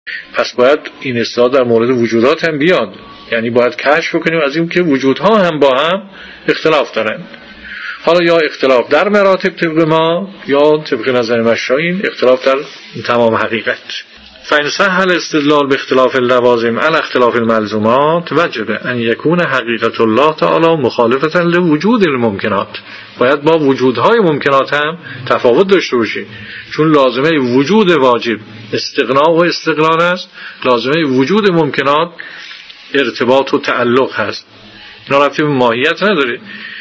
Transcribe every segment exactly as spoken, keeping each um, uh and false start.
پس باید این اصلاح در مورد وجودات هم بیاد، یعنی باید کشف کنیم از این که وجودها هم با هم اختلاف دارن، حالا یا اختلاف در مراتب طبق ما یا طبق نظر مشایخ اختلاف در تمام حقیقت. فإن صح الاستدلال باختلاف اللوازم علی اختلاف الملزومات وجب ان یکون حقیقت الله تعالی مخالفة لوجود الممکنات. باید با وجودهای ممکنات هم تفاوت داشته باشیم، چون لازمه وجود واجب استغنا و استقلال است، لازمه وجود ممکنات ارتباط و تعلق هست، اینا ربطی به ماهیت نداره.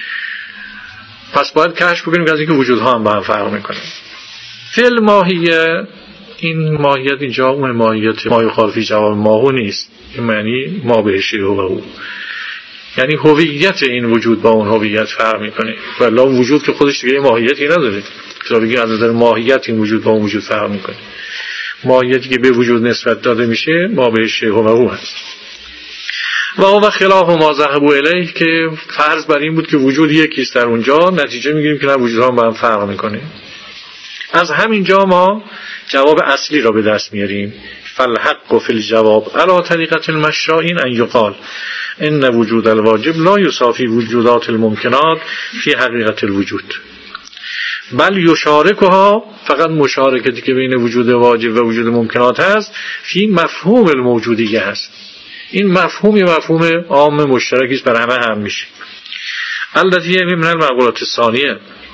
پس باید کشف کنیم که از اینکه وجودها هم با هم فرق میکنه. فعل ماهیه، این ماهیت اینجا اون ماهیت ما یخالفی جواب ماهو نیست، این معنی ما بهشی هو و او، یعنی هویت این وجود با اون هویت فرق میکنه، ولی وجود که خودش دیگه ماهیتی نداره، تو بگی از نظر ماهیت این وجود با اون وجود فرق میکنه. ماهیتی که به وجود نسبت داده میشه ما بهشی هو و او هست. و او خلاف ما ذهبوا الیه، که فرض بر این بود که وجود یکیست در اونجا، نتیجه میگیریم که نه وجودها با هم فرق میکنه. از همین جا ما جواب اصلی را به دست میاریم. فالحق فی الجواب علی طریقة المشاء ان یقال ان وجود الواجب لا یصافی وجودات الممکنات فی حقیقت الوجود، بل یشارکها، فقط مشارکتی که بین وجود واجب و وجود ممکنات هست فی مفهوم الموجودیه هست. این مفهومی مفهوم عام مشترکی است، بر همه هم میشه. البته من المعقولات الثانیه،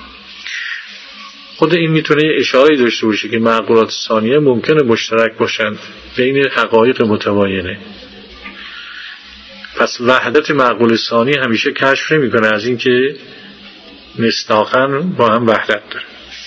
خود این میتونه اشاره داشته باشه که معقولات ثانیه ممکنه مشترک باشند بین حقایق متباینه. پس وحدت معقول ثانی همیشه کشف نمیکنه از این که مصداقاً با هم وحدت داره.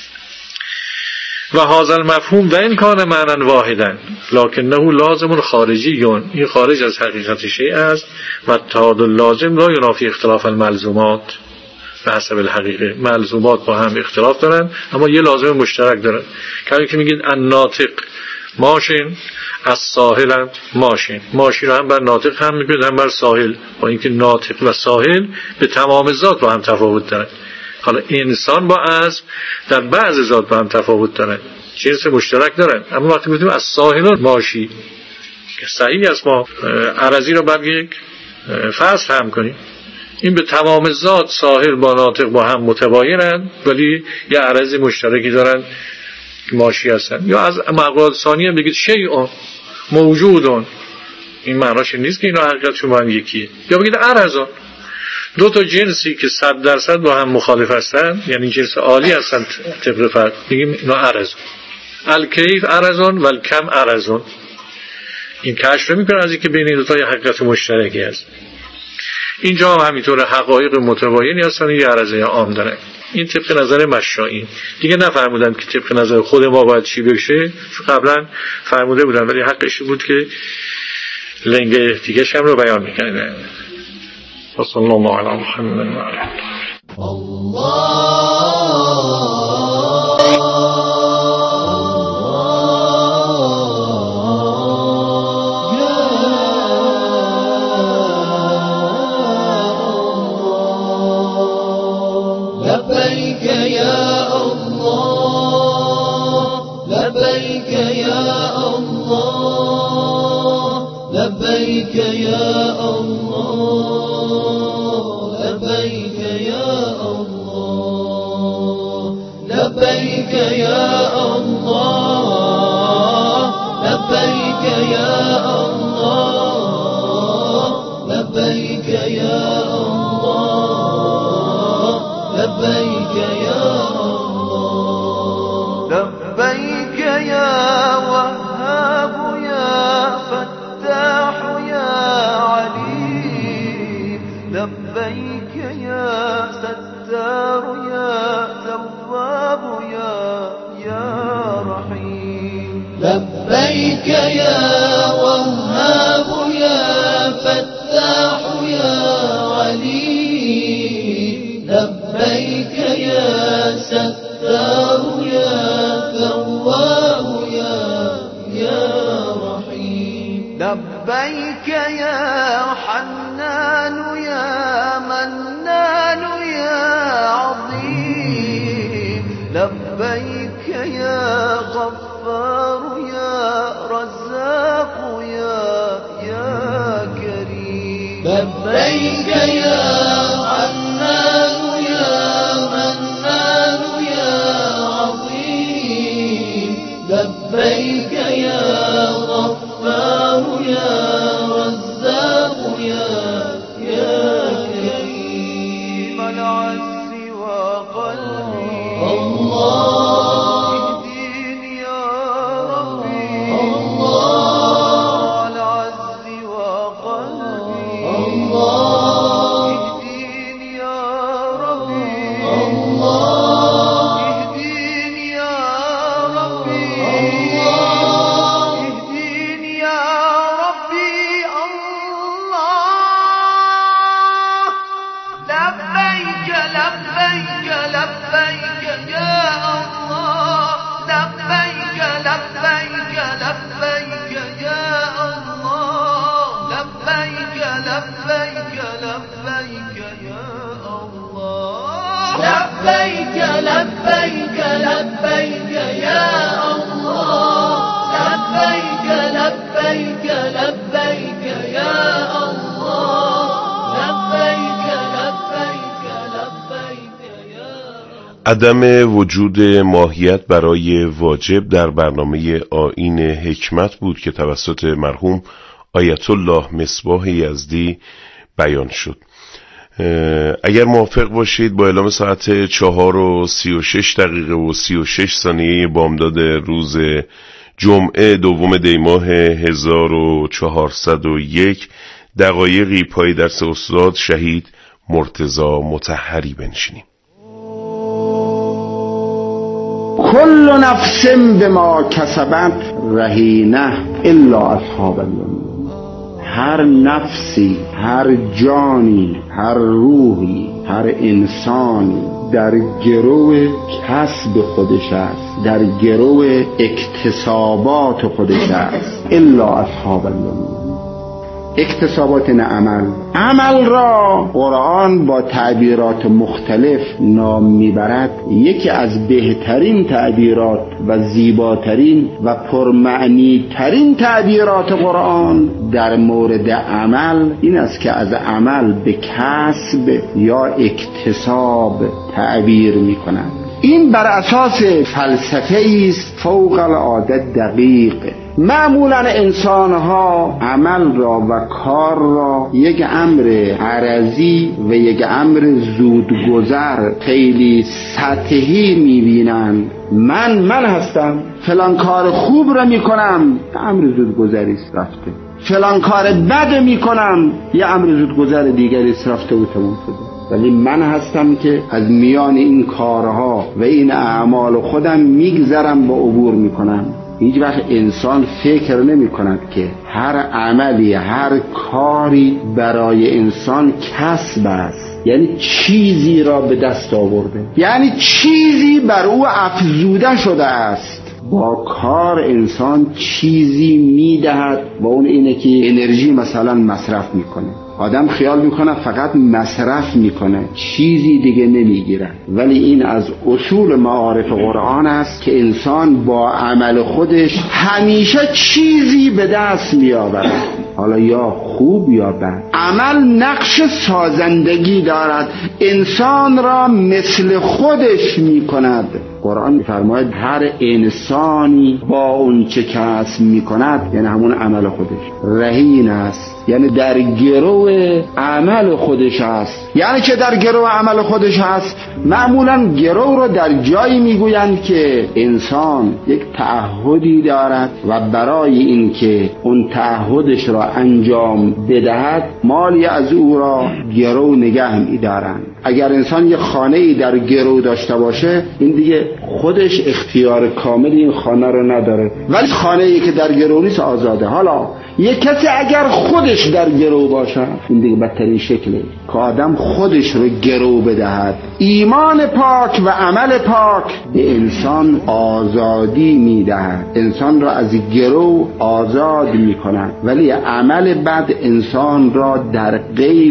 و هذا المفهوم و این کان معنی واحدا لکنه لازم خارجی، این خارج از حقیقت شیء است و اتحاد اللازم لا ینافی اختلاف الملزومات به حسب الحقیقه. ملزومات با هم اختلاف دارن اما یه لازم مشترک دارن. کمی که میگید الناطق ماشین از ساحل ماشین، ماشین رو هم بر ناطق هم میگید هم بر ساحل، با اینکه ناطق و ساحل به تمام ذات با هم تفاوت دارن. حالا انسان با اسب در بعض ذات با هم تفاوت دارن، جنس مشترک دارن، اما وقتی بودیم از ساحل ماشی صحیح است ما عرضی رو بعد یک فصل هم کنیم، این به تمام ذات ساحل با ناطق با هم متباینن ولی یه عرض مشترکی دارن ماشی هستن. یا از معقولات ثانیه بگید شیء موجودون، این معناش نیست که اینا حقیقتشون با هم یکیه. یا بگید عرضون، دو تا جنسی که صد درصد با هم مخالف هستن، یعنی جنس عالی هستن طبق فرق، میگیم اینا عرضون. الکیف عرضون و الکم عرضون. این کشف میکنه از اینکه بین این دو تا یه حقیقت مشترکی هست. اینجا هم همینطور حقایق متباینی هستن، یه عرضه عام دارن. این طبق نظر مشائی. دیگه نفرمودن که طبق نظر خود ما باید چی بشه، قبلا فرموده بودن ولی حقش بود که لنگ دیگه هم رو بیان میکنن. صلی الله علی محمد و علی الله. لبيك يا الله لبيك يا الله لبيك يا الله لبيك يا الله لبيك يا الله لبيك يا الله لبيك يا وهاب يا فتاح يا عليم لبيك يا ستار يا تواب يا يا رحيم لبيك يا وهاب يا فتاح يا عليم لبيك يا ستار يا تواب يا يا رحيم لبيك يا حنان يا منان يا عظيم لبيك يا غفار يا رزاق لبيك يا حنان يا منان يا عظيم لبيك يا غفار يا رزاق يا يا كريم العز وقلبي الله اهديني يا ربي الله العز وقلبي الله اهديني يا ربي الله اهديني يا ربي الله اهديني يا ربي الله لبيك لبيك لبيك يا الله لبيك لبيك لبيك يا الله لبيك لبيك لبيك يا الله لبيك لبيك لبيك يا الله لبيك لبيك لبيك يا الله لبيك لبيك لبيك يا عدم وجود ماهیت برای واجب در برنامه آیین حکمت بود که توسط مرحوم آیت الله مصباح یزدی بیان شد. اگر موافق باشید با اعلام ساعت چهار و سی و شش دقیقه و سی و شش ثانیه بامداد روز جمعه دوم دی ماه هزار و چهارصد و یک دقایقی پای درس استاد شهید مرتضی مطهری بنشینیم. کل نفس بما کسبت رهینه الا اصحاب اليمین. هر نفسی، هر جانی، هر روحی، هر انسانی در گرو کسب خودش است، در گرو اکتسابات خودش است الا اصحاب اليمین. اکتسابات نه عمل. عمل را قرآن با تعبیرات مختلف نام میبرد. یکی از بهترین تعبیرات و زیباترین و پرمعنی ترین تعبیرات قرآن در مورد عمل این است که از عمل به کسب یا اکتساب تعبیر میکنند. این بر اساس فلسفه است فوق العاده دقیق. معمولا انسان ها عمل را و کار را یک امر عرضی و یک امر زودگذر خیلی سطحی میبینند. من من هستم، فلان کار خوب را میکنم، امر زودگذری است رفته. فلان کار بد میکنم، یه امر زودگذر دیگری است رفته و تموم شده. ولی من هستم که از میان این کارها و این اعمال خودم میگذرم و عبور میکنم. هیچ وقت انسان فکر نمی کند که هر عملی، هر کاری برای انسان کسب است، یعنی چیزی را به دست آورده، یعنی چیزی بر او افزوده شده است. با کار انسان چیزی میدهد و اون اینه که انرژی مثلا مصرف میکنه. آدم خیال میکنه فقط مصرف میکنه، چیزی دیگه نمیگیره. ولی این از اصول معارف قرآن است که انسان با عمل خودش همیشه چیزی به دست میآورد، حالا یا خوب یا بد. عمل نقش سازندگی دارد، انسان را مثل خودش میکند. قرآن میفرماید هر انسانی با اون چه کسب میکند، یعنی همون عمل خودش، رهین است، یعنی در گرو عمل خودش است. یعنی که در گرو عمل خودش هست. معمولا گرو رو در جایی میگویند که انسان یک تعهدی دارد و برای این که اون تعهدش را انجام بدهد مالی از او را گرو نگه میدارند. اگر انسان یک خانه‌ای در گرو داشته باشه، این دیگه خودش اختیار کامل این خانه رو نداره، ولی خانه‌ای که در گرو نیست آزاده. حالا یک کسی اگر خودش در گرو باشه، این دیگه بدترین شکله که آدم خودش رو گرو بدهد. ایمان پاک و عمل پاک به انسان آزادی میدهد، انسان را از گرو آزاد میکند. ولی عمل بد انسان را در قید و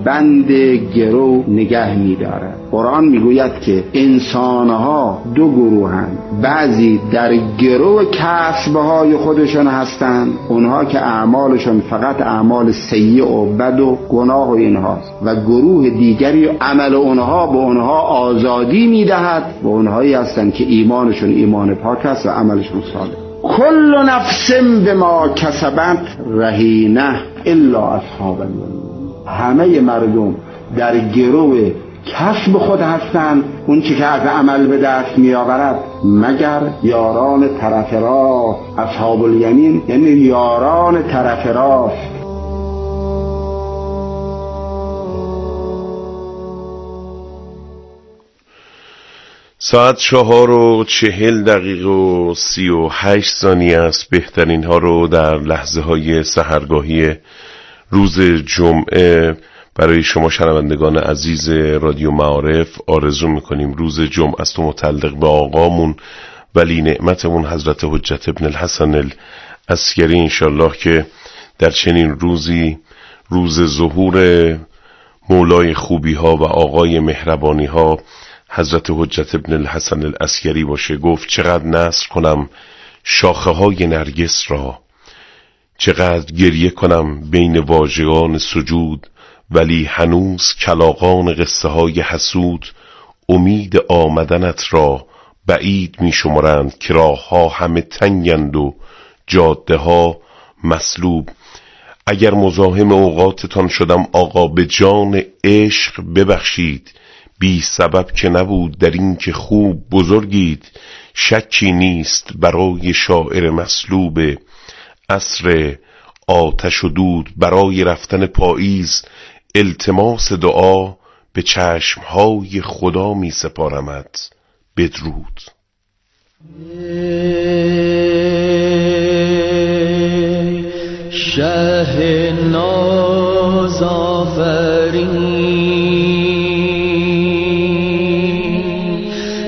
بند گرو نگه می‌دارد. قرآن میگوید که انسانها دو گروهند، بعضی در گرو کسبهای خودشون هستند، اونها که اعمالشون فقط اعمال سیئ و بد و گناه و اینهاست، و گروه دیگری عمل اونها به اونها آزادی میدهد و اونهایی هستند که ایمانشون ایمان پاک است و عملشون صالح. کل نفس بما کسبت رهینه الا اصحاب اليمین. همه مردم در گروه کسب خود هستند، اون چی که از عمل به دست می آورد، مگر یاران طرف راست. اصحاب الیمین یعنی یاران طرف راست. ساعت چهار و چهل دقیقه و سی و هشت ثانیه است. بهترین ها رو در لحظه های سحرگاهی روز جمعه برای شما شنوندگان عزیز رادیو معارف آرزو میکنیم. روز جمعه است و متعلق به آقامون ولی نعمتمون حضرت حجت ابن الحسن العسکری انشالله که در چنین روزی، روز ظهور مولای خوبی ها و آقای مهربانی ها حضرت حجت ابن الحسن العسکری باشه. گفت چقدر نثر کنم شاخه های نرگس را، چقدر گریه کنم بین واژگان سجود، ولی هنوز کلاغان قصه های حسود امید آمدنت را بعید می شمرند که راه ها همه تنگند و جاده ها مسلوب. اگر مزاحم اوقاتتان شدم آقا به جان عشق ببخشید، بی سبب که نبود در این که خوب بزرگید. شکی نیست برای شاعر مسلوب عصر آتش و دود، برای رفتن پاییز التماس دعا به چشمهای خدا می سپارمت. بدرود. شه ناز آفرین،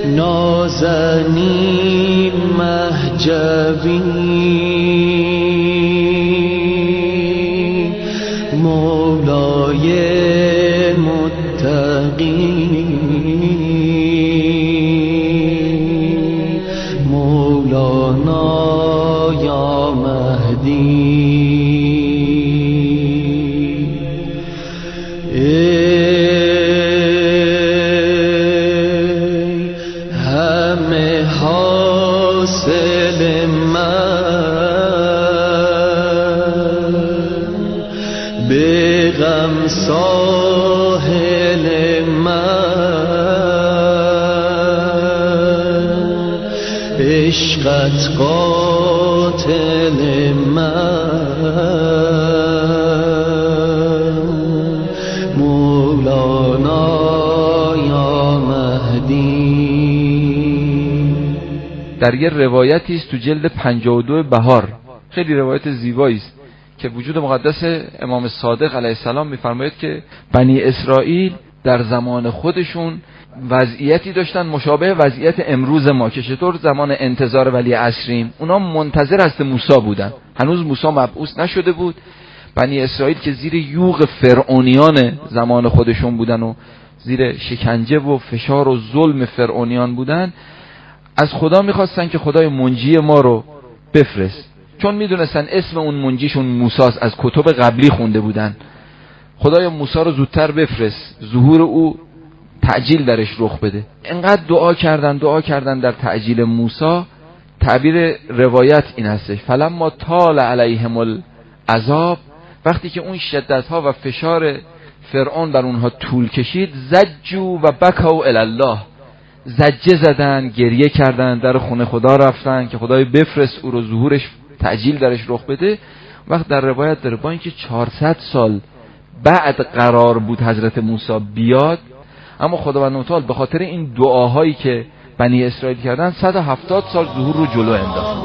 نازنین مهجوی، مولای متقی، مولانا یا مهدی. ساحل من عشقت قاتل من، مولانا یا مهدی. در یه روایتی است تو جلد پنجاه و دو بهار، خیلی روایت زیبایی است که وجود مقدس امام صادق علیه السلام می‌فرماید که بنی اسرائیل در زمان خودشون وضعیتی داشتن مشابه وضعیت امروز ما که چطور زمان انتظار ولی عصریم. اونا منتظر حضرت موسی بودن، هنوز موسی مبعوث نشده بود. بنی اسرائیل که زیر یوغ فرعونیان زمان خودشون بودن و زیر شکنجه و فشار و ظلم فرعونیان بودن، از خدا می‌خواستن که خدای منجی ما رو بفرست، چون میدونستن اسم اون منجیشون موساست، از کتب قبلی خونده بودن. خدای موسی رو زودتر بفرست، ظهور او تعجیل درش رخ بده. انقدر دعا کردن دعا کردن در تعجیل موسی. تعبیر روایت این هستش: فلما طال علیهم العذاب، وقتی که اون شدت‌ها و فشار فرعون بر اونها طول کشید، زجوا و بکوا الی الله، زجه زدن، گریه کردن، در خونه خدا رفتن که خدای بفرست او رو، ظهورش تعجیل درش رخ بده. وقت در روایت داره با اینکه چهارصد سال بعد قرار بود حضرت موسی بیاد، اما خداوند متعال به خاطر این دعاهایی که بنی اسرائیل کردن صد و هفتاد سال ظهور رو جلو انداخت.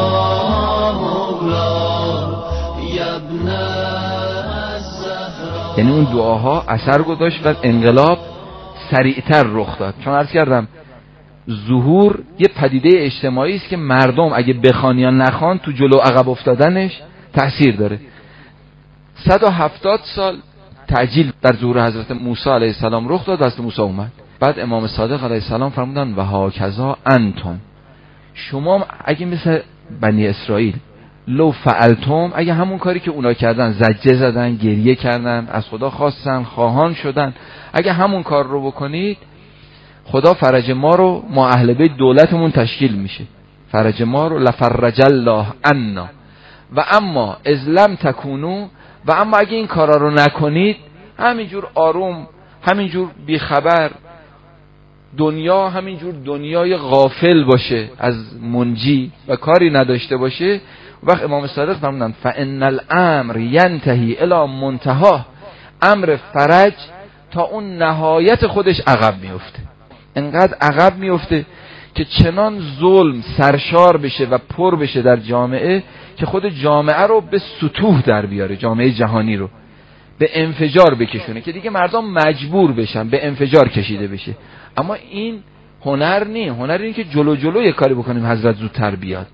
ابن الزهرا یعنی اون دعاها اثر گذاشت و انقلاب سریعتر رخ داد. چون عرض کردم ظهور یه پدیده اجتماعی است که مردم اگه بخوان یا نخوان تو جلو عقب افتادنش تأثیر داره. صد و هفتاد سال تعجیل در ظهور حضرت موسی علیه السلام رخ داد. حضرت موسی اومد، بعد امام صادق علیه السلام فرمودن و هاکذا انتم، شما اگه مثل بنی اسرائیل لو فعلتم، اگه همون کاری که اونا کردن، زجه زدن، گریه کردن، از خدا خواستن، خواهان شدن، اگه همون کار رو بکنید، خدا فرج ما رو، ما اهل بیت دولتمون تشکیل میشه، فرج ما رو لفرج الله عنا. و اما اذ لم تکونو، و اما اگه این کارا رو نکنید، همینجور آروم، همینجور بیخبر، دنیا همینجور دنیای غافل باشه از منجی و کاری نداشته باشه، وقت امام صادق فرمودن فان الامر ینتهی الی منتها، امر فرج تا اون نهایت خودش عقب میفته، انقدر عقب میفته که چنان ظلم سرشار بشه و پر بشه در جامعه که خود جامعه رو به سطوح در بیاره، جامعه جهانی رو به انفجار بکشونه که دیگه مردم مجبور بشن به انفجار کشیده بشه. اما این هنر نی، هنر اینه که جلو جلو یه کاری بکنیم حضرت زودتر بیاد.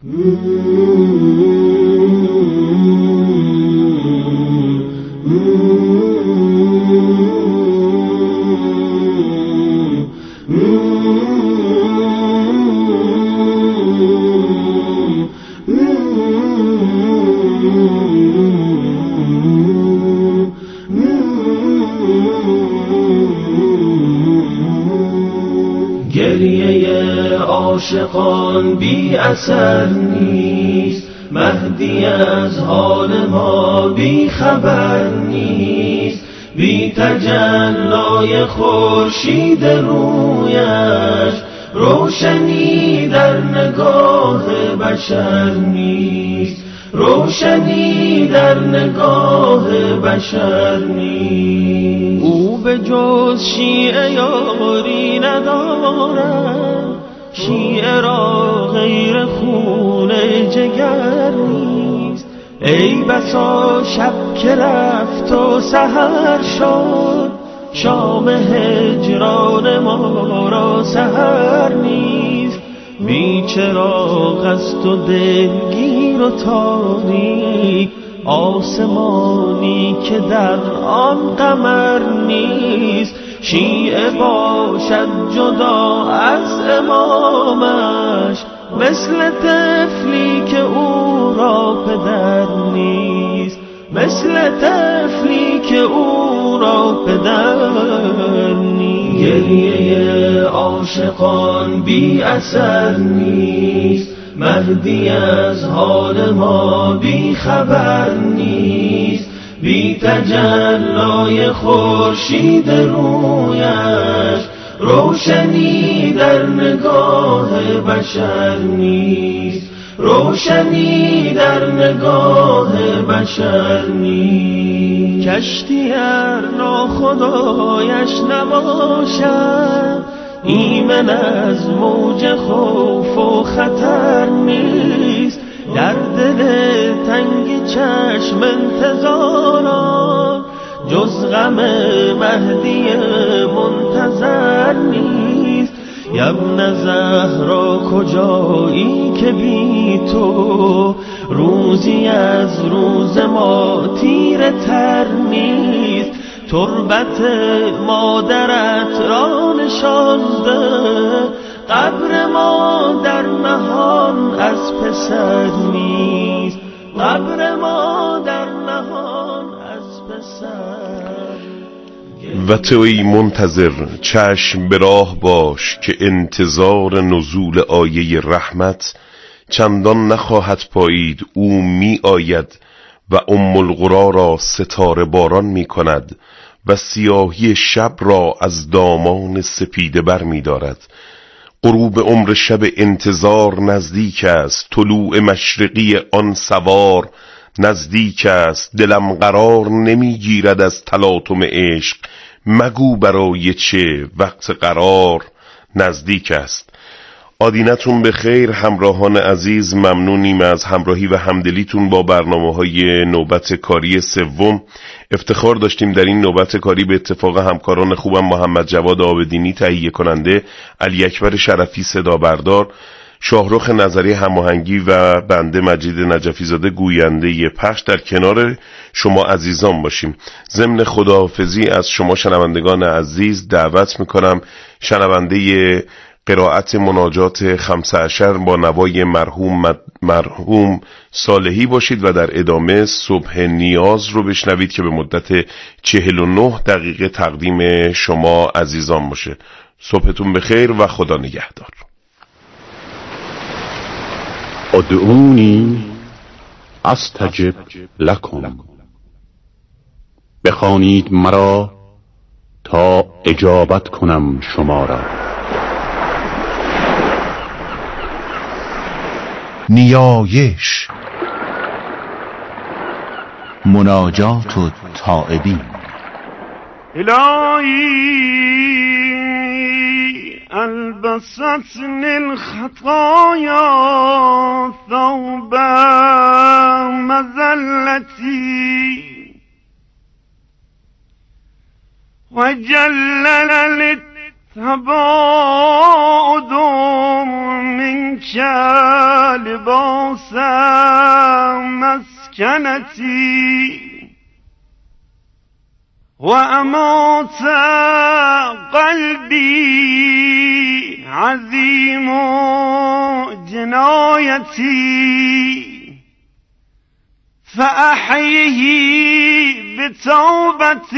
گریه عاشقان بی اثر نیست، مهدی از حال ما بی خبر نیست، بی تجلای خورشید رویش روشنی در نگاه بشر نیست، روشنی در نگاه بشر نیست. او به جز شیعه یاری ندارد، شیعه را غیر خون جگر نیست. ای بسا شب که رفت و سحر شد، شام هجران ما را سحر نیست. بی چراغ است و دلگیر و تاریک، آسمانی که در آن قمر نیست. شیعه باشد جدا از امامش، مثل طفلی که او را پدر نیست، مثل طفلی که او را پدر نیست. گریه عاشقان بی اثر نیست، مهدی از حال ما بی خبر نیست. بی تجلای خورشید رویش روشنی در نگاه بشر نیست، روشنی در نگاه بشر نیست. کشتی ار ناخدایش نباشد، ایمن از موج خوف و خطر نیست. در دل تنگ چشم انتظاران جز غم مهدی منتظر نیست. ابن زهرا کجایی که بی تو روزی از روز ما تیره تر نیست. تربت مادرت را نشانده، قبر ما در نهان از پسر نیست، قبر ما در نهان از پسر. و تو ای منتظر چشم به راه باش که انتظار نزول آیه رحمت چندان نخواهد پایید. او می آید و ام القری را ستاره باران می کند و سیاهی شب را از دامان سپیده بر می دارد. غروب عمر شب انتظار نزدیک است، طلوع مشرقی آن سوار نزدیک است. دلم قرار نمی گیرد از تلاطم عشق، مگو برای چه وقت قرار نزدیک است. آدینتون به خیر همراهان عزیز، ممنونیم از همراهی و همدلیتون با برنامه‌های نوبت کاری سوم. افتخار داشتیم در این نوبت کاری به اتفاق همکاران خوبم محمد جواد آبدینی تهیه کننده، علی اکبر شرفی صدا بردار، شاهرخ نظری هماهنگی و بنده مجید نجفی زاده گوینده پخش در کنار شما عزیزان باشیم. ضمن خداحافظی از شما شنوندگان عزیز دعوت میکنم شنونده قرائت مناجات خمسه عشر با نوای مرحوم مرحوم صالحی باشید و در ادامه صبح نیاز رو بشنوید که به مدت چهل و نه دقیقه تقدیم شما عزیزان باشه. صبحتون بخیر و خدا نگهدار. ادعونی استجب لکم، بخوانید مرا تا اجابت کنم شما را. نیایش، مناجات و تائبین. الهی البستنی الخطایا ثوب مذلتی و جلل التباعد منك لباس مسکنتی و امات قلبی عظیم جنایتی فأحیه بتوبت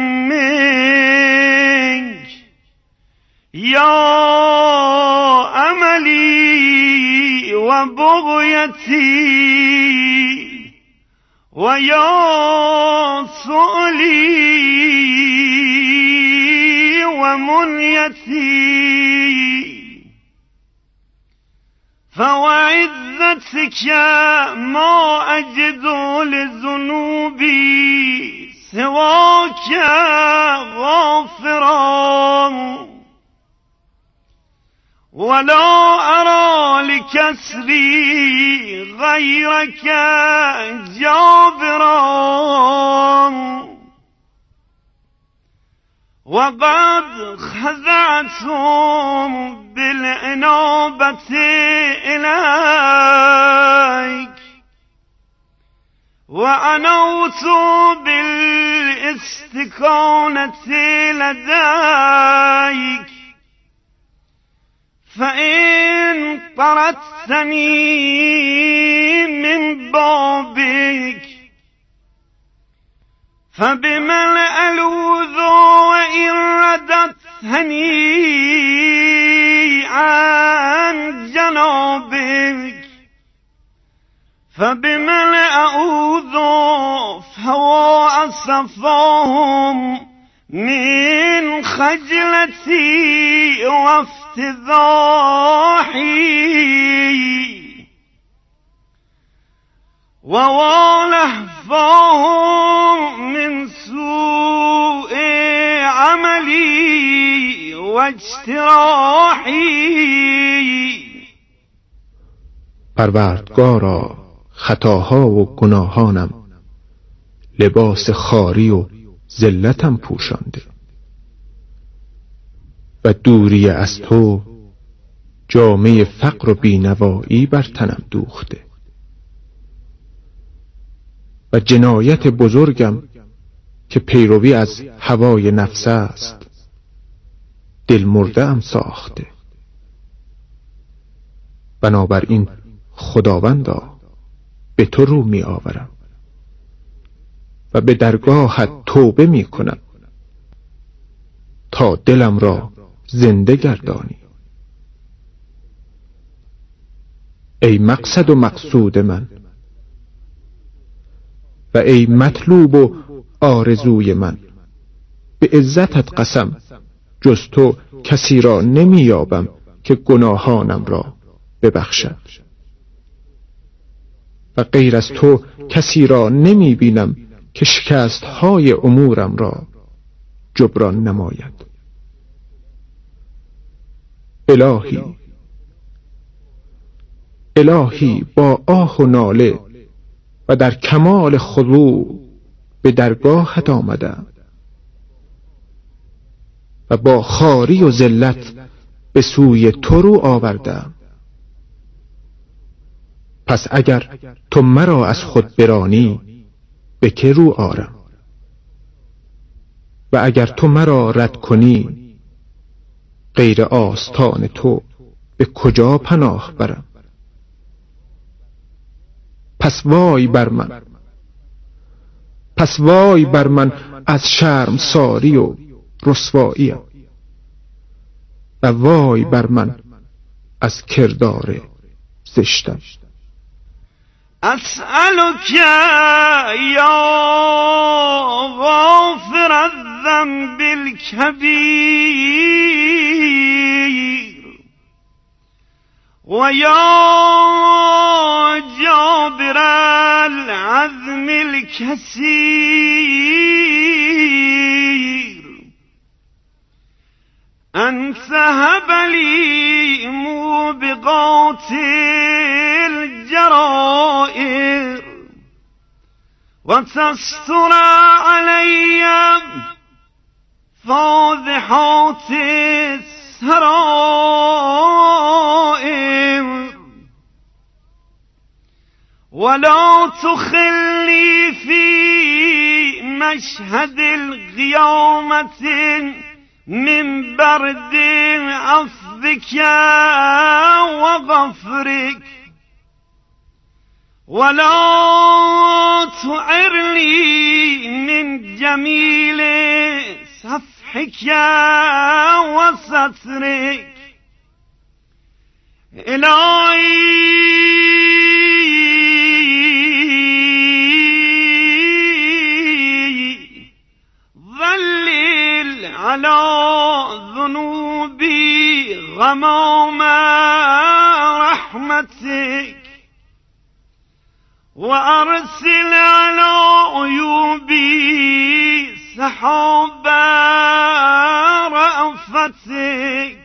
منك یا عملی و بغیتی و یا سؤلی و منیتی فوعزتك ما اجد لذنوبی سواك غافرا ولا أرى لكسري غيرك جابرا وقد خزعتم بالإنابة إليك وأنوت بالاستكانة لديك فإن طردتني من بابك فبمن ألوذ وإن رددتني عن جنابك فبمن أعوذ فهو أصفاهم من خجلتي وافتضاحي ووالهفاهم من سوء عملي واجتراحي. پروردگارا خطاها و گناهانم لباس خواری و ذلتم پوشانده و دوری از تو جامه فقر و بینوایی بر تنم دوخته و جنایت بزرگم که پیروی از هوای نفس است دل مرده ام ساخته. بنابراین خداوندا به تو رو می آورم و به درگاهت توبه می کنم تا دلم را زنده گردانی. ای مقصد و مقصود من و ای مطلوب و آرزوی من، به عزتت قسم جز تو کسی را نمی یابم که گناهانم را ببخشد و غیر از تو کسی را نمی بینم که شکست های امورم را جبران نماید. الهی الهی با آه و ناله و در کمال خضوع به درگاهت آمدم و با خواری و ذلت به سوی تو رو آوردم. پس اگر تو مرا از خود برانی به که رو آرم و اگر تو مرا رد کنی غیر آستان تو به کجا پناه برم؟ پس وای بر من پس وای بر من از شرمساری و رسواییم و وای بر من از کردار زشتم. اسألك یا غافر الذنب الكبیر و یا جابر العظم الكثیر ان تهب لی موبقات الجرائر و تستر علی فاضحات السرائر ولا تخلی فی مشهد القیامة من برد عفوك وغفرك ولا تعرني من جميل صفحك وسترك إلهي ظلل على ذنوبي غمام رحمتك وأرسل على عيوبي سحاب رأفتك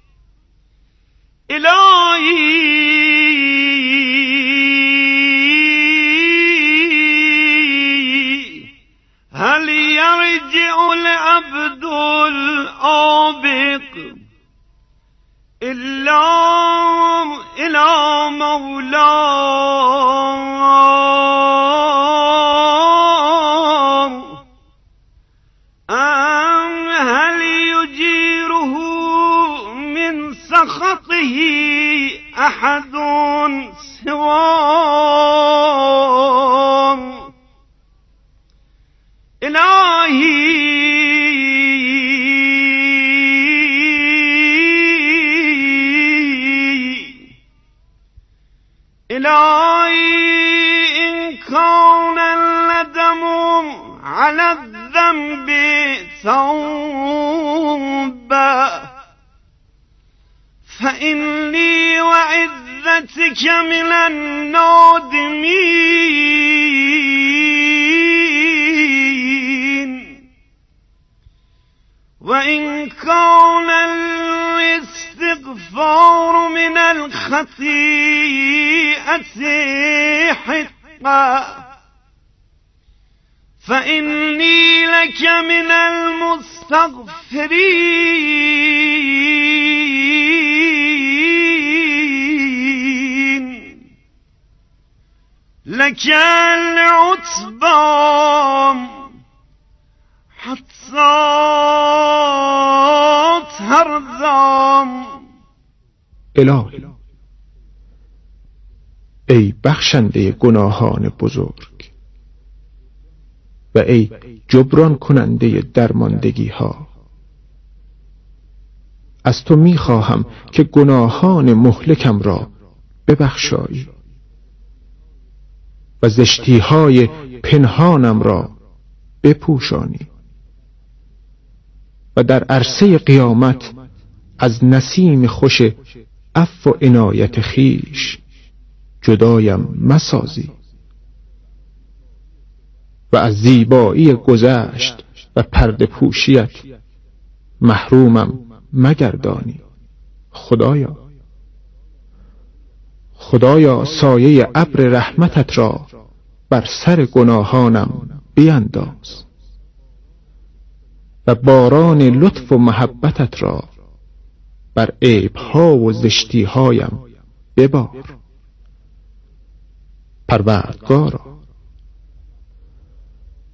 إلهي هل يرجع العبد الآبق إلا إلى مولاه أم هل يجيره من سخطه أحد سواه إلهي إلهي إن كان الندم على الذنب توبة فإني وعزتك من النادمين وإن كان الاستغفار من الخطيئة حقا فإني لك من المستغفرين لك العتبى حتى ترضى. الهی ای بخشنده گناهان بزرگ و ای جبران کننده درماندگی ها، از تو می خواهم که گناهان مهلکم را ببخشایی و زشتی های پنهانم را بپوشانی و در عرصه قیامت از نسیم خوش عفو و عنایت خیش جدایم مسازی و از زیبایی گذشت و پرده پوشیت محرومم مگردانی. خدایا خدایا سایه ابر رحمتت را بر سر گناهانم بینداز و باران لطف و محبتت را بر عیبها و زشتیهایم ببار. پروردگارا